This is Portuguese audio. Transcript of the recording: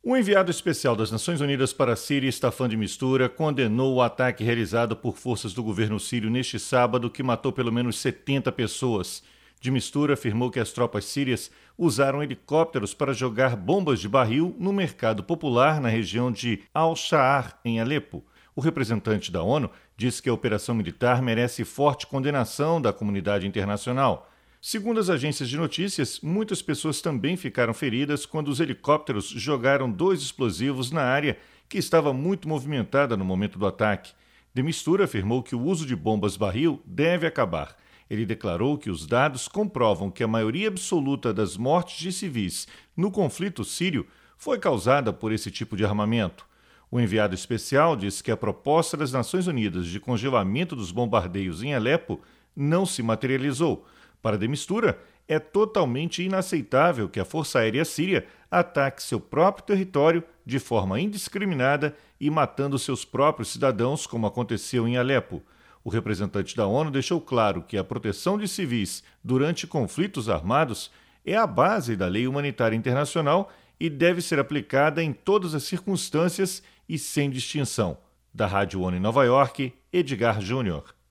O enviado especial das Nações Unidas para a Síria, Staffan de Mistura, condenou o ataque realizado por forças do governo sírio neste sábado, que matou pelo menos 70 pessoas. De Mistura afirmou que as tropas sírias usaram helicópteros para jogar bombas de barril no mercado popular na região de Al-Shaar, em Alepo. O representante da ONU disse que a operação militar merece forte condenação da comunidade internacional. Segundo as agências de notícias, muitas pessoas também ficaram feridas quando os helicópteros jogaram 2 explosivos na área que estava muito movimentada no momento do ataque. De Mistura afirmou que o uso de bombas barril deve acabar. Ele declarou que os dados comprovam que a maioria absoluta das mortes de civis no conflito sírio foi causada por esse tipo de armamento. O enviado especial disse que a proposta das Nações Unidas de congelamento dos bombardeios em Alepo não se materializou. Para De Mistura, é totalmente inaceitável que a Força Aérea Síria ataque seu próprio território de forma indiscriminada e matando seus próprios cidadãos, como aconteceu em Alepo. O representante da ONU deixou claro que a proteção de civis durante conflitos armados é a base da lei humanitária internacional e deve ser aplicada em todas as circunstâncias e sem distinção. Da Rádio ONU em Nova York, Edgar Júnior.